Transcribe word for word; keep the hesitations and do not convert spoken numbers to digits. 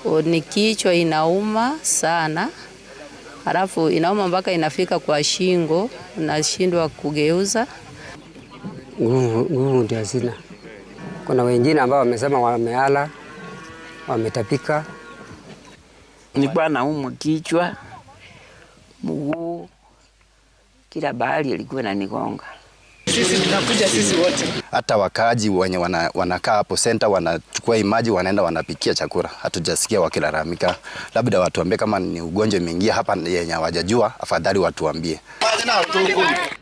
Ni kichwa inauma sana. Halafu inauma mpaka inafika kwa shingo, nashindwa kugeuza. Nguvu ndio sina. Kuna wengine ambao wamesema wamehala, wametapika. Nilikuwa naumwa kichwa, mguu, kila bahali ilikuwa inanigonga. Sisi tunakuja sisi wote. Hata wakaaji wenye wana, wanakaa hapo center wanachukua imaji wanaenda wanapikia chakula. Hatujasikia wakilalamika. Labda watuambie kama ni ugonjwa umeingia hapa yenye hawajajua, afadhali watuambie.